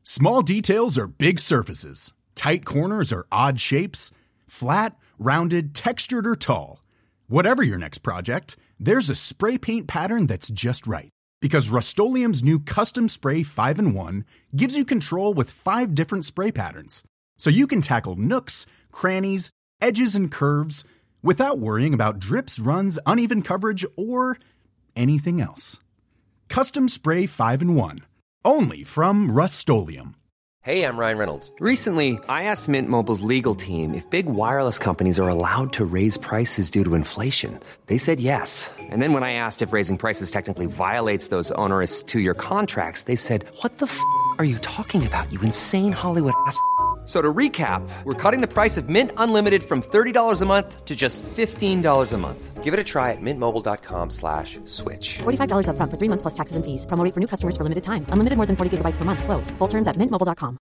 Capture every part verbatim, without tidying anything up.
Small details are big surfaces. Tight corners are odd shapes. Flat, rounded, textured, or tall. Whatever your next project, there's a spray paint pattern that's just right. Because Rust-Oleum's new Custom Spray five in one gives you control with five different spray patterns. So you can tackle nooks, crannies, edges, and curves without worrying about drips, runs, uneven coverage, or anything else. Custom Spray five in one. Only from Rust-Oleum. Hey, I'm Ryan Reynolds. Recently, I asked Mint Mobile's legal team if big wireless companies are allowed to raise prices due to inflation. They said yes. And then when I asked if raising prices technically violates those onerous two-year contracts, they said, what the f*** are you talking about, you insane Hollywood ass f- So to recap, we're cutting the price of Mint Unlimited from thirty dollars a month to just fifteen dollars a month. Give it a try at mintmobile.com slash switch. forty-five dollars up front for three months plus taxes and fees. Promo rate for new customers for limited time. Unlimited more than forty gigabytes per month. Slows full terms at mint mobile dot com.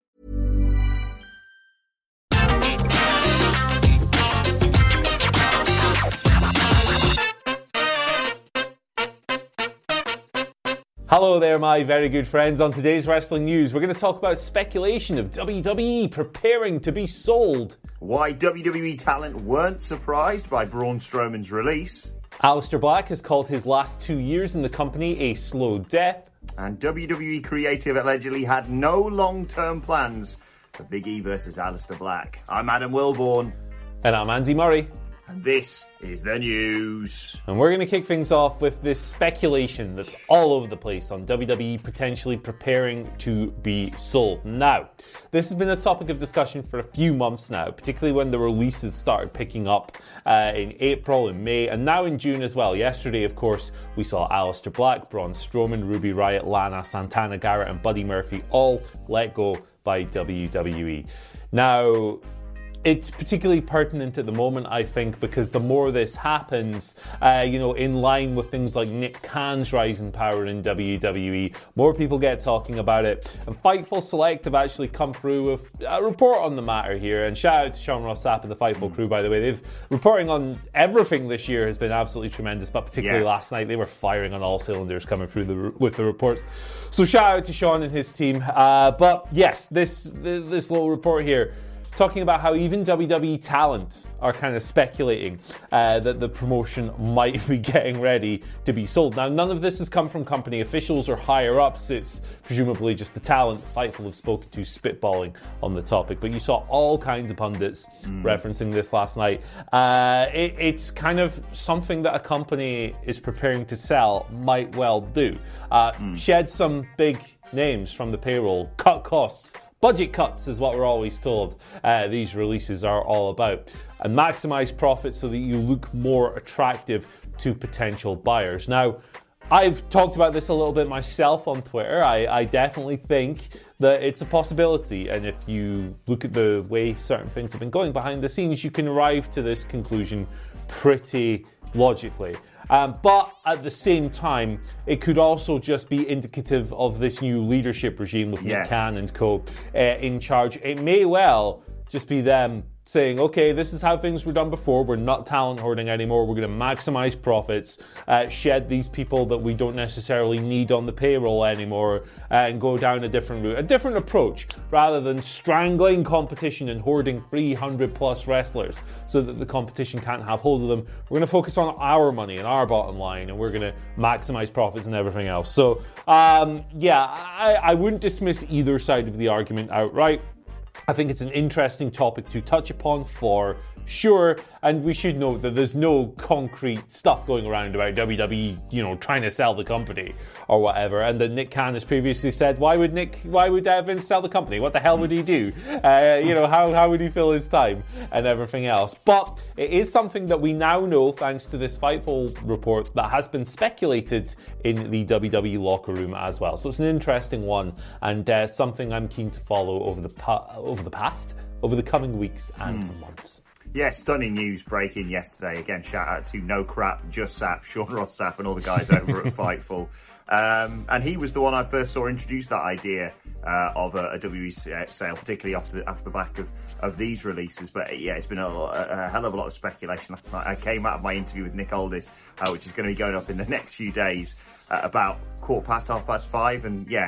Hello there, my very good friends. On today's Wrestling News, we're going to talk about speculation of W W E preparing to be sold. Why W W E talent weren't surprised by Braun Strowman's release. Aleister Black has called his last two years in the company a slow death. And W W E Creative allegedly had no long-term plans for Big E versus Aleister Black. I'm Adam Wilborn. And I'm Andy Murray. And this is the news. And we're going to kick things off with this speculation that's all over the place on W W E potentially preparing to be sold. Now, this has been a topic of discussion for a few months now, particularly when the releases started picking up uh, in April and May, and now in June as well. Yesterday, of course, we saw Aleister Black, Braun Strowman, Ruby Riott, Lana, Santana Garrett, and Buddy Murphy all let go by W W E. Now, it's particularly pertinent at the moment, I think, because the more this happens, uh, you know, in line with things like Nick Khan's rising power in W W E, more people get talking about it. And Fightful Select have actually come through with a report on the matter here. And shout out to Sean Ross Sapp and the Fightful crew, by the way. They've reporting on everything this year has been absolutely tremendous, but particularly yeah. last night, they were firing on all cylinders coming through the, with the reports. So shout out to Sean and his team. Uh, but yes, this this little report here, talking about how even W W E talent are kind of speculating uh, that the promotion might be getting ready to be sold. Now, none of this has come from company officials or higher-ups. It's presumably just the talent Fightful have spoken to spitballing on the topic. But you saw all kinds of pundits mm. referencing this last night. Uh, it, it's kind of something that a company is preparing to sell might well do. Uh, mm. Shed some big names from the payroll, cut costs. Budget cuts is what we're always told uh, these releases are all about. And maximize profits so that you look more attractive to potential buyers. Now, I've talked about this a little bit myself on Twitter. I, I definitely think that it's a possibility. And if you look at the way certain things have been going behind the scenes, you can arrive to this conclusion pretty logically. Um, but at the same time, it could also just be indicative of this new leadership regime with yeah. Nick Khan and co. Uh, in charge. It may well just be them saying, okay, this is how things were done before. We're not talent hoarding anymore. We're going to maximize profits, uh, shed these people that we don't necessarily need on the payroll anymore, uh, and go down a different route, a different approach, rather than strangling competition and hoarding three hundred plus wrestlers so that the competition can't have hold of them. We're going to focus on our money and our bottom line, and we're going to maximize profits and everything else. So, um, yeah, I, I wouldn't dismiss either side of the argument outright. I think it's an interesting topic to touch upon for sure, and we should note that there's no concrete stuff going around about W W E, you know, trying to sell the company or whatever, and that Nick Khan has previously said, why would Nick, why would uh, Vince sell the company? What the hell would he do? Uh, you know, how, how would he fill his time and everything else? But it is something that we now know, thanks to this Fightful report, that has been speculated in the W W E locker room as well. So it's an interesting one, and uh, something I'm keen to follow over the pa- over the past, over the coming weeks and mm. months. Yeah, stunning news breaking yesterday. Again, shout out to No Crap, Just Sap, Sean Ross Sapp, and all the guys over at Fightful. Um, and he was the one I first saw introduce that idea uh, of a, a W W E sale, particularly after the, after the back of, of these releases. But yeah, it's been a, a, a hell of a lot of speculation last night. I came out of my interview with Nick Aldis, uh, which is going to be going up in the next few days, uh, about quarter past, half past five. And yeah,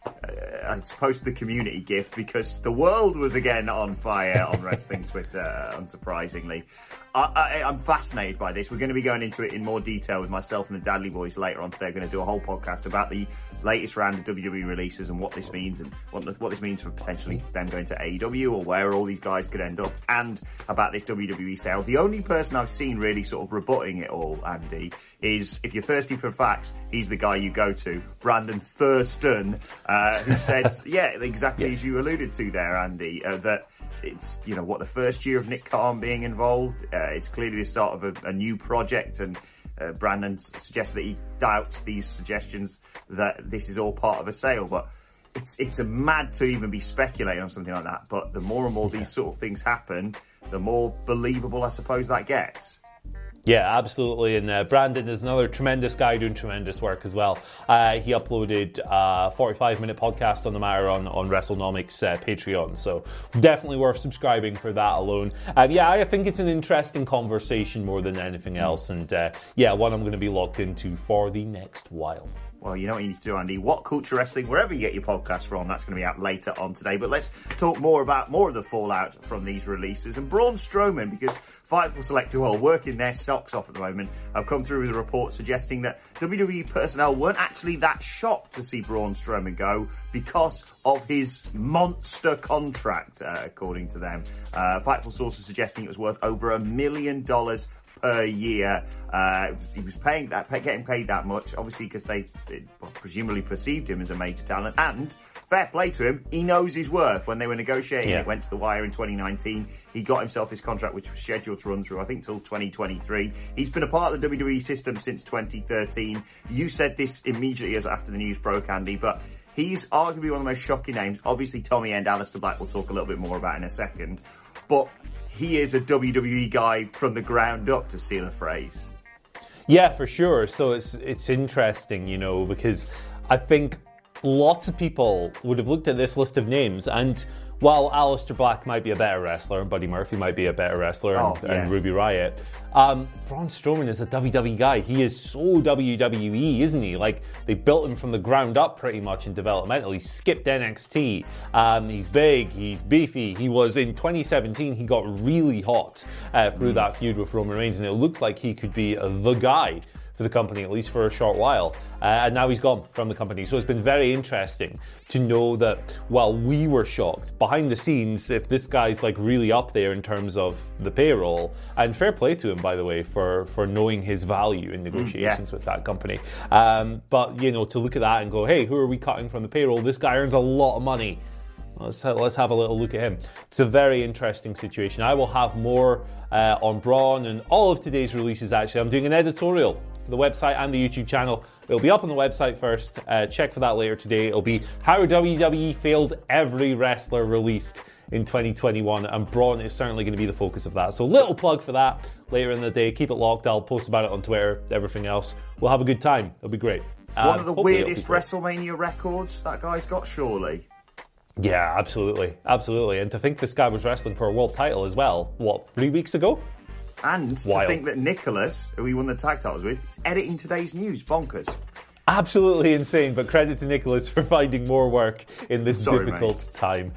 uh, I posted the community GIF because the world was again on fire on wrestling Twitter, unsurprisingly. I, I, I'm fascinated by this. We're going to be going into it in more detail with myself and the Dadley Boys later on today. We're going to do a whole podcast about the latest round of W W E releases and what this means and what, what this means for potentially them going to A E W or where all these guys could end up, and about this W W E sale. The only person I've seen really sort of rebutting it all, Andy, is, if you're thirsty for facts, he's the guy you go to, Brandon Thurston, uh, who said, yeah, exactly yes. as you alluded to there, Andy, uh, that it's, you know, what, the first year of Nick Khan being involved. Uh, it's clearly the start of a, a new project, and uh, Brandon suggests that he doubts these suggestions that this is all part of a sale. But it's it's a mad to even be speculating on something like that. But the more and more yeah. these sort of things happen, the more believable, I suppose, that gets. Yeah, absolutely. And uh, Brandon is another tremendous guy doing tremendous work as well. Uh, he uploaded a forty-five minute podcast on the matter on, on WrestleNomics uh, Patreon. So definitely worth subscribing for that alone. Um, yeah, I think it's an interesting conversation more than anything else. And uh, yeah, one I'm going to be locked into for the next while. Well, you know what you need to do, Andy. What Culture Wrestling, wherever you get your podcast from, that's going to be out later on today. But let's talk more about more of the fallout from these releases. And Braun Strowman, because Fightful Select, who are working their socks off at the moment, have come through with a report suggesting that W W E personnel weren't actually that shocked to see Braun Strowman go because of his monster contract, uh, according to them. Uh, Fightful sources suggesting it was worth over a million dollars per year. Uh, he was paying that, getting paid that much, obviously because they well, presumably perceived him as a major talent. And fair play to him, he knows his worth. When they were negotiating, yeah. it went to the wire in twenty nineteen. He got himself his contract, which was scheduled to run through, I think, till twenty twenty-three. He's been a part of the W W E system since twenty thirteen. You said this immediately as after the news broke, Andy, but he's arguably one of the most shocking names. Obviously, Tommy End, Aleister Black, we'll talk a little bit more about in a second. But he is a W W E guy from the ground up, to steal a phrase. Yeah, for sure. So it's it's interesting, you know, because I think lots of people would have looked at this list of names, and while Aleister Black might be a better wrestler and Buddy Murphy might be a better wrestler oh, and, yeah. and Ruby Riott, um, Braun Strowman is a W W E guy. He is so W W E, isn't he? Like, they built him from the ground up pretty much in developmental. He skipped N X T. Um, he's big. He's beefy. He was, in twenty seventeen, he got really hot uh, through mm. that feud with Roman Reigns, and it looked like he could be uh, the guy for the company, at least for a short while. Uh, and now he's gone from the company. So it's been very interesting to know that while we were shocked, behind the scenes, if this guy's like really up there in terms of the payroll, and fair play to him, by the way, for, for knowing his value in negotiations mm, yeah. with that company. Um, but, you know, to look at that and go, hey, who are we cutting from the payroll? This guy earns a lot of money. Let's let's have a little look at him. It's a very interesting situation. I will have more uh, on Braun and all of today's releases, actually. I'm doing an editorial for the website and the YouTube channel. It'll be up on the website first. Uh, check for that later today. It'll be how W W E failed every wrestler released in twenty twenty-one, and Braun is certainly going to be the focus of that. So little plug for that later in the day. Keep it locked. I'll post about it on Twitter. Everything else. We'll have a good time. It'll be great. One um, of the weirdest WrestleMania records that guy's got, surely. Yeah, absolutely. Absolutely. And to think this guy was wrestling for a world title as well, what, three weeks ago? And Wild. To think that Nicholas, who he won the tag titles with, is editing today's news. Bonkers. Absolutely insane, but credit to Nicholas for finding more work in this Sorry, difficult mate. time.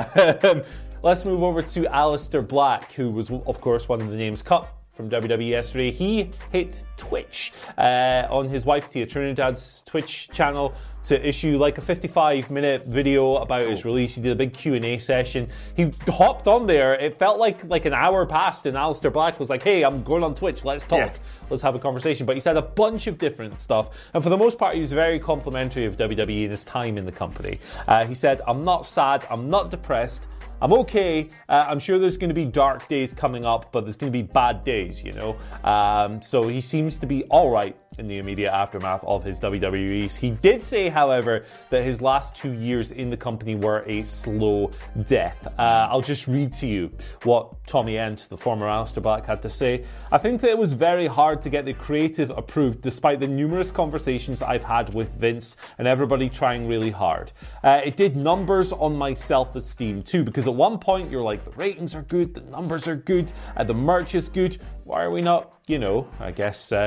Um, let's move over to Aleister Black, who was, of course, one of the names cut from W W E yesterday. He hit Twitch uh, on his wife Tia Trinidad's Twitch channel to issue like a fifty-five minute video about his release. He did a big Q and A session. He hopped on there. It felt like like an hour passed and Aleister Black was like, hey, I'm going on Twitch, let's talk. Yeah. Let's have a conversation. But he said a bunch of different stuff. And for the most part, he was very complimentary of W W E and his time in the company. Uh, he said, I'm not sad, I'm not depressed, I'm okay. Uh, I'm sure there's going to be dark days coming up, but there's going to be bad days, you know. Um, so he seems to be all right in the immediate aftermath of his W W Es. He did say, however, that his last two years in the company were a slow death. Uh, I'll just read to you what Tommy End, the former Aleister Black, had to say. I think that it was very hard to get the creative approved despite the numerous conversations I've had with Vince and everybody trying really hard. Uh, it did numbers on my self-esteem too, because at one point you're like, the ratings are good, the numbers are good, uh, the merch is good. Why are we not, you know, I guess, uh,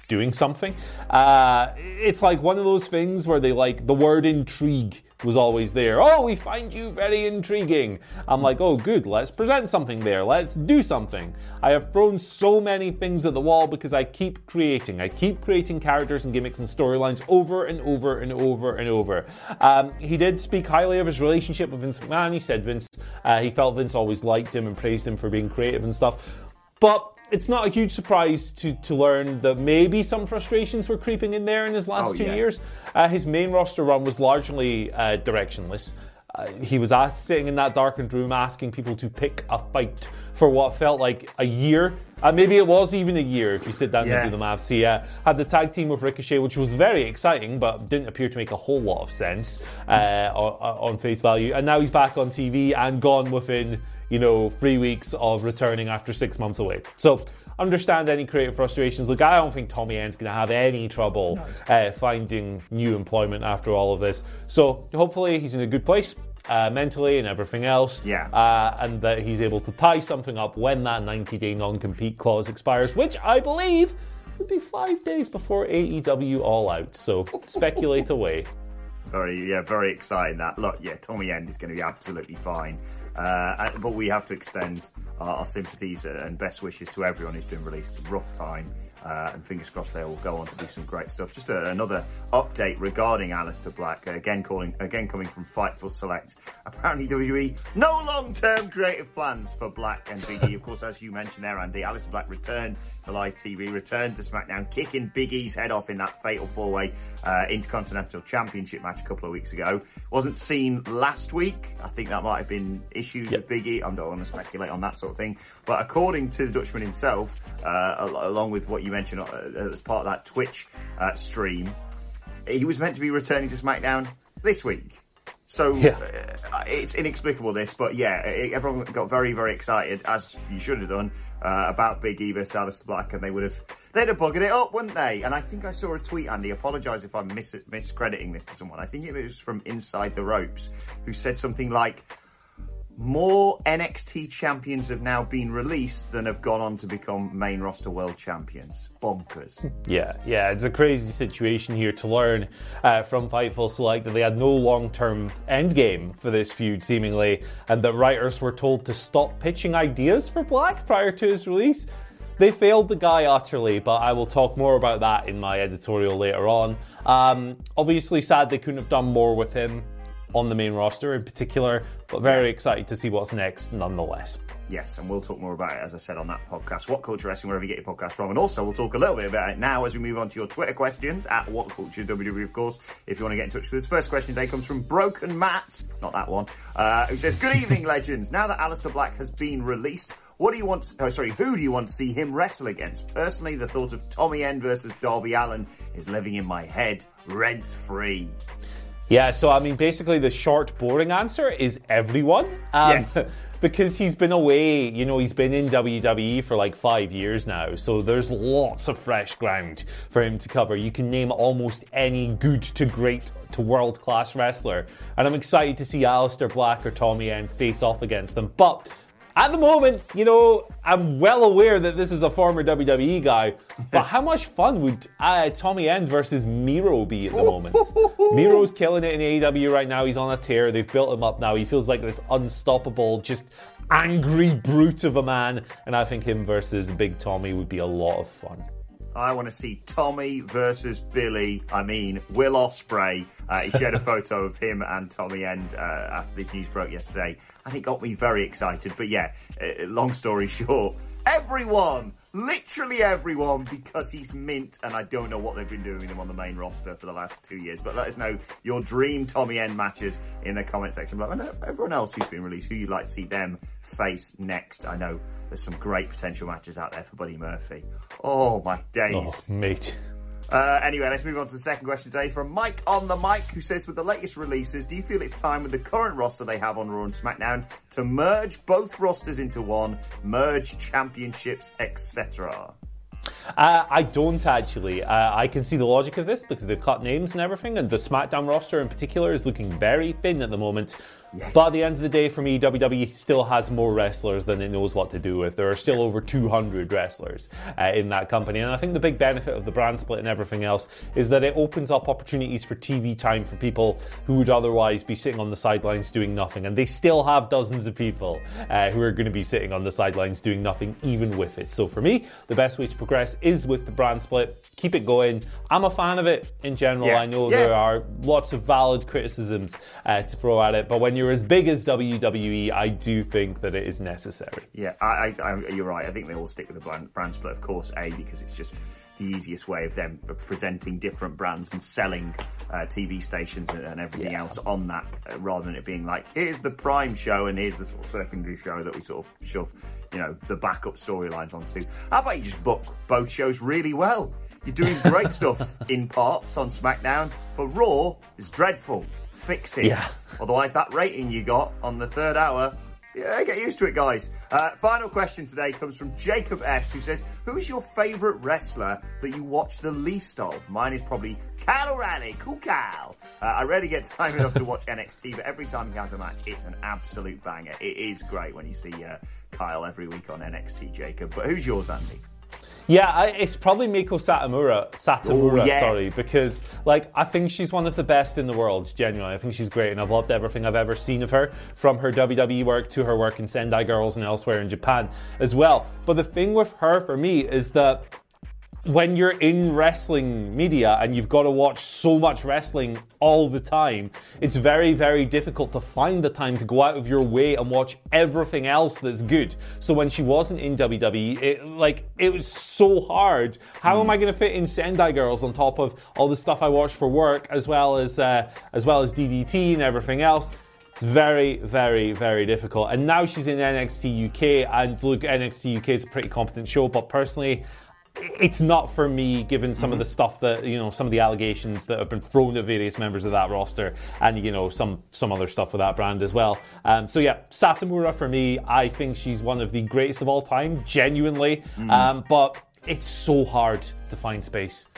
doing something. Uh, it's like one of those things where they like the word intrigue was always there. Oh, we find you very intriguing. I'm like, oh, good, let's present something there. Let's do something. I have thrown so many things at the wall because I keep creating. I keep creating characters and gimmicks and storylines over and over and over and over. Um, he did speak highly of his relationship with Vince McMahon. He said Vince, uh, he felt Vince always liked him and praised him for being creative and stuff. But it's not a huge surprise to, to learn that maybe some frustrations were creeping in there in his last oh, two yeah. years. Uh, his main roster run was largely uh, directionless. Uh, he was asked, sitting in that darkened room asking people to pick a fight for what felt like a year. Uh, maybe it was even a year if you sit down yeah. and do the maths. He uh, had the tag team with Ricochet, which was very exciting, but didn't appear to make a whole lot of sense uh, on, on face value. And now he's back on T V and gone within, you know, three weeks of returning after six months away. So understand any creative frustrations. Look, I don't think Tommy End's going to have any trouble no. uh, finding new employment after all of this. So hopefully he's in a good place. Uh, mentally and everything else, yeah, uh, and that he's able to tie something up when that ninety-day non-compete clause expires, which I believe would be five days before A E W All Out. So speculate away. Very, yeah, very exciting. That look, yeah, Tommy End is going to be absolutely fine. Uh, but we have to extend our, our sympathies and best wishes to everyone who's been released. Rough time. Uh, and fingers crossed they will go on to do some great stuff. Just a, another update regarding Aleister Black. Uh, again, calling, again coming from Fightful Select. Apparently, W W E no long-term creative plans for Black and Big E. Of course, as you mentioned there, Andy, Aleister Black returned to live T V, returned to SmackDown, kicking Big E's head off in that fatal four-way uh, Intercontinental Championship match a couple of weeks ago. Wasn't seen last week. I think that might have been issues yep. with Big E. I don't want to speculate on that sort of thing. But according to the Dutchman himself, uh, along with what you mentioned uh, as part of that Twitch uh, stream, he was meant to be returning to SmackDown this week. So yeah. uh, it's inexplicable, this, but yeah, it, everyone got very, very excited, as you should have done, uh, about Big E versus Aleister Black, and they would have they'd have buggered it up, wouldn't they? And I think I saw a tweet, Andy, apologise if I'm mis- miscrediting this to someone, I think it was from Inside the Ropes, who said something like, more N X T champions have now been released than have gone on to become main roster world champions. Bonkers. Yeah, yeah, it's a crazy situation here to learn uh, from Fightful Select that they had no long-term end game for this feud, seemingly, and that writers were told to stop pitching ideas for Black prior to his release. They failed the guy utterly, but I will talk more about that in my editorial later on. Um, obviously, sad they couldn't have done more with him on the main roster in particular, but very excited to see what's next nonetheless. Yes, and we'll talk more about it, as I said, on that podcast, What Culture Wrestling, wherever you get your podcast from. And also, we'll talk a little bit about it now as we move on to your Twitter questions, at What Culture W W E, of course, if you want to get in touch with us. First question today comes from Broken Matt, not that one, uh, who says, good evening, legends. Now that Aleister Black has been released, what do you want, oh, sorry, who do you want to see him wrestle against? Personally, the thought of Tommy End versus Darby Allin is living in my head rent-free. Yeah, so I mean, basically the short, boring answer is everyone. Um, yes. Because he's been away, you know, he's been in W W E for like five years now, so there's lots of fresh ground for him to cover. You can name almost any good to great to world-class wrestler, and I'm excited to see Aleister Black or Tommy End face off against them. But at the moment, you know, I'm well aware that this is a former W W E guy, but how much fun would uh, Tommy End versus Miro be at the moment? Miro's killing it in A E W right now. He's on a tear. They've built him up now. He feels like this unstoppable, just angry brute of a man, and I think him versus Big Tommy would be a lot of fun. I want to see Tommy versus Billy, I mean, Will Ospreay. Uh, he shared a photo of him and Tommy End uh, after the news broke yesterday. And it got me very excited. But yeah, uh, long story short, everyone, literally everyone, because he's mint. And I don't know what they've been doing with him on the main roster for the last two years. But let us know your dream Tommy End matches in the comment section below. And everyone else who's been released, who you'd like to see them face next. I know there's some great potential matches out there for Buddy Murphy. Oh, my days. Oh, mate. Uh, anyway, let's move on to the second question today from Mike on the mic, who says, with the latest releases, do you feel it's time with the current roster they have on Raw and SmackDown to merge both rosters into one, merge championships, et cetera? Uh, I don't actually. Uh, I can see the logic of this because they've cut names and everything, and the SmackDown roster in particular is looking very thin at the moment. Yes. But at the end of the day, for me, W W E still has more wrestlers than it knows what to do with. There are still over two hundred wrestlers uh, in that company. And I think the big benefit of the brand split and everything else is that it opens up opportunities for T V time for people who would otherwise be sitting on the sidelines doing nothing. And they still have dozens of people uh, who are going to be sitting on the sidelines doing nothing, even with it. So for me, the best way to progress is with the brand split. Keep it going. I'm a fan of it in general. Yeah. I know yeah. there are lots of valid criticisms uh, to throw at it, but when you're as big as W W E, I do think that it is necessary. Yeah, I, I, I, you're right. I think they all stick with the brand, brand split, of course, A, because it's just the easiest way of them presenting different brands and selling uh, T V stations and, and everything yeah. else on that, uh, rather than it being like, here's the prime show and here's the sort of secondary show that we sort of shove, you know, the backup storylines onto. How about you just book both shows really well? You're doing great stuff in parts on SmackDown, but Raw is dreadful. Fix it. Yeah. Otherwise, that rating you got on the third hour, yeah, get used to it, guys. Uh, final question today comes from Jacob S, who says, who is your favourite wrestler that you watch the least of? Mine is probably Kyle O'Reilly. Cool Kyle. Uh, I rarely get time enough to watch N X T, but every time he has a match, it's an absolute banger. It is great when you see uh, Kyle every week on N X T, Jacob. But who's yours, Andy? Yeah, I, it's probably Miko Satomura, Satomura, Ooh, yeah. sorry, because like I think she's one of the best in the world, genuinely. I think she's great, and I've loved everything I've ever seen of her, from her W W E work to her work in Sendai Girls and elsewhere in Japan as well. But the thing with her, for me, is that when you're in wrestling media and you've got to watch so much wrestling all the time, it's very, very difficult to find the time to go out of your way and watch everything else that's good. So when she wasn't in W W E, it, like, it was so hard. How mm. am I going to fit in Sendai Girls on top of all the stuff I watch for work, as well as uh, as well as D D T and everything else? It's very, very, very difficult. And now she's in N X T U K, and look, N X T U K is a pretty competent show, but personally, it's not for me, given some of the stuff that, you know, some of the allegations that have been thrown at various members of that roster, and, you know, some some other stuff with that brand as well. Um, so yeah, Satomura for me, I think she's one of the greatest of all time, genuinely. Mm. Um, but it's so hard to find space.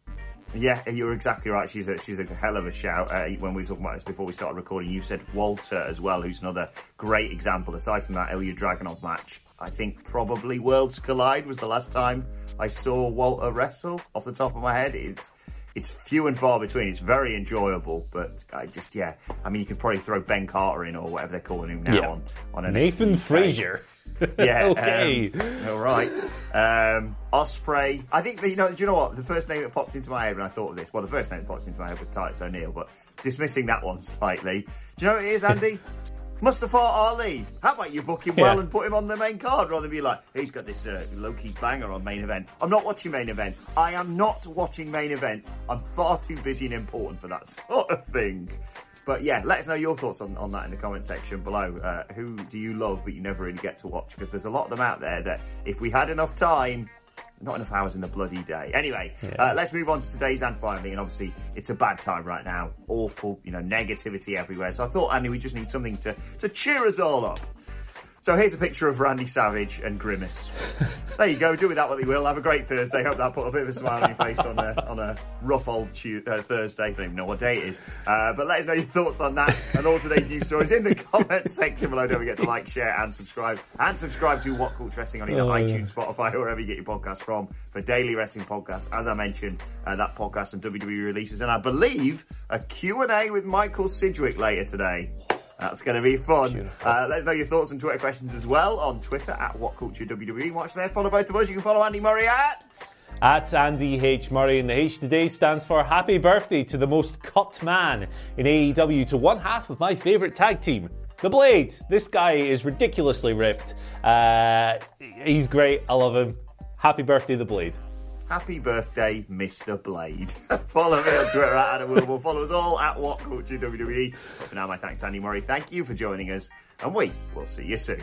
Yeah, you're exactly right. She's a she's a hell of a shout. Uh, when we were talking about this before we started recording, you said Walter as well, who's another great example. Aside from that Ilya Dragunov match, I think probably Worlds Collide was the last time I saw Walter wrestle. Off the top of my head, it's it's few and far between. It's very enjoyable, but I just yeah. I mean, you could probably throw Ben Carter in, or whatever they're calling him now, yeah. on on an Nathan Frazier. Yeah. Okay. Um, all right. Um, Ospreay. I think that, you know. Do you know what? The first name that popped into my head when I thought of this. Well, the first name that popped into my head was Titus O'Neil, but dismissing that one slightly. Do you know what it is, Andy? Mustafa Ali. How about you book him well yeah. and put him on the main card, rather than be like, he's got this uh, low-key banger on main event. I'm not watching main event. I am not watching main event. I'm far too busy and important for that sort of thing. But yeah, let us know your thoughts on, on that in the comment section below. Uh, who do you love but you never really get to watch? Because there's a lot of them out there that if we had enough time, not enough hours in the bloody day. Anyway, yeah. uh, let's move on to today's and finally. And obviously, it's a bad time right now. Awful, you know, negativity everywhere. So I thought, Andy, we just need something to, to cheer us all up. So here's a picture of Randy Savage and Grimace. There you go. Do with that what you will. Have a great Thursday. Hope that put a bit of a smile on your face on a on a rough old Tuesday, uh, Thursday. I don't even know what day it is. Uh, but let us know your thoughts on that and all today's news stories in the comment section below. Don't forget to like, share, and subscribe. And subscribe to What Culture Wrestling on either oh, iTunes, yeah. Spotify, or wherever you get your podcasts from for daily wrestling podcasts. As I mentioned, uh, that podcast on W W E releases, and I believe a Q and A with Michael Sidgwick later today. That's going to be fun. Uh, let us know your thoughts and Twitter questions as well on Twitter at WhatCultureWWE. Watch there. Follow both of us. You can follow Andy Murray at... At Andy H. Murray. And the H today stands for happy birthday to the most cut man in A E W, to one half of my favourite tag team, The Blade. This guy is ridiculously ripped. Uh, he's great. I love him. Happy birthday, The Blade. Happy birthday, Mister Blade. Follow me on Twitter at Adam Wilmore. Follow us all at What Culture W W E. But for now, my thanks to Andy Murray. Thank you for joining us, and we will see you soon.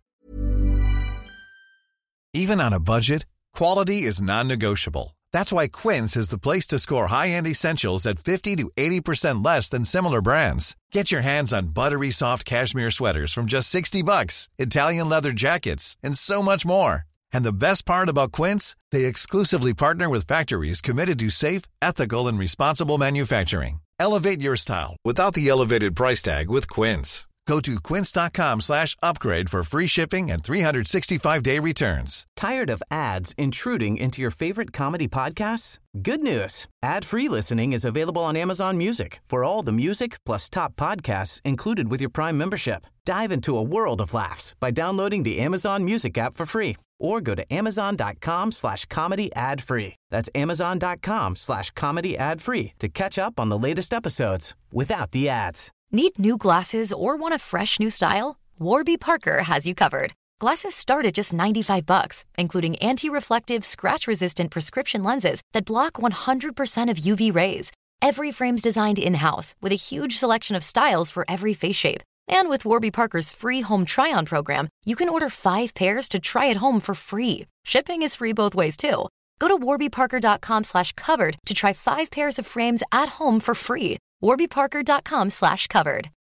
Even on a budget, quality is non-negotiable. That's why Quince is the place to score high-end essentials at fifty to eighty percent less than similar brands. Get your hands on buttery soft cashmere sweaters from just sixty bucks, Italian leather jackets, and so much more. And the best part about Quince, they exclusively partner with factories committed to safe, ethical, and responsible manufacturing. Elevate your style without the elevated price tag with Quince. Go to quince.com slash upgrade for free shipping and three sixty-five day returns. Tired of ads intruding into your favorite comedy podcasts? Good news. Ad-free listening is available on Amazon Music for all the music plus top podcasts included with your Prime membership. Dive into a world of laughs by downloading the Amazon Music app for free or go to amazon.com slash comedy ad free. That's amazon.com slash comedy ad free to catch up on the latest episodes without the ads. Need new glasses or want a fresh new style? Warby Parker has you covered. Glasses start at just ninety-five bucks, including anti-reflective, scratch-resistant prescription lenses that block one hundred percent of U V rays. Every frame's designed in-house with a huge selection of styles for every face shape. And with Warby Parker's free home try-on program, you can order five pairs to try at home for free. Shipping is free both ways, too. Go to warbyparker.com slash covered to try five pairs of frames at home for free. warbyparker.com slash covered.